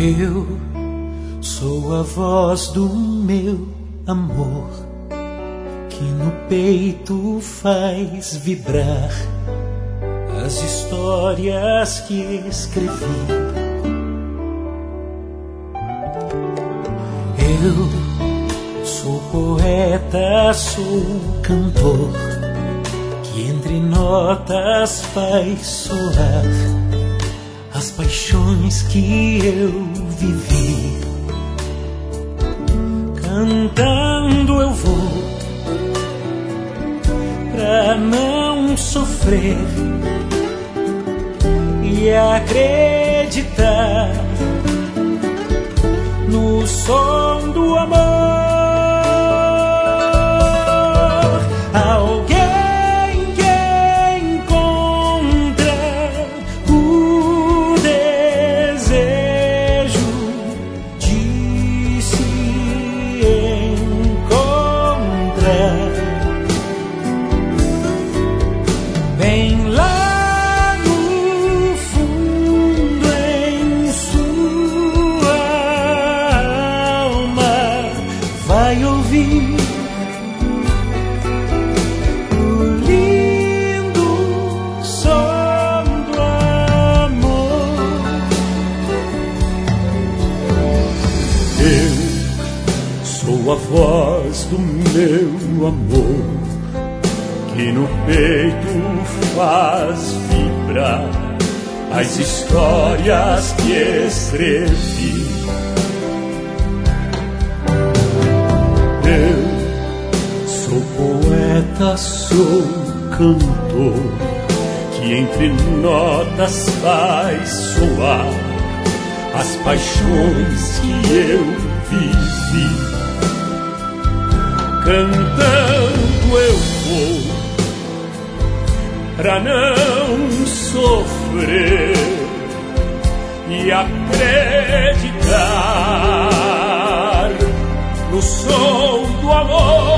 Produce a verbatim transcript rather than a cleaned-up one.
Eu sou a voz do meu amor, que no peito faz vibrar as histórias que escrevi. Eu sou poeta, sou cantor, que entre notas faz soar as paixões que eu vivi. Cantando eu vou pra não sofrer e acreditar no som do amor. Alguém que encontra o desejo de se encontrar bem lá no fundo em sua alma, vai ouvir o lindo som do amor. Eu sou a voz do meu amor, que no peito faz vibrar as histórias que escrevi. Eu sou poeta, sou cantor, que entre notas faz soar as paixões que eu vivi. Cantando eu vou pra não sofrer e acreditar no som do amor.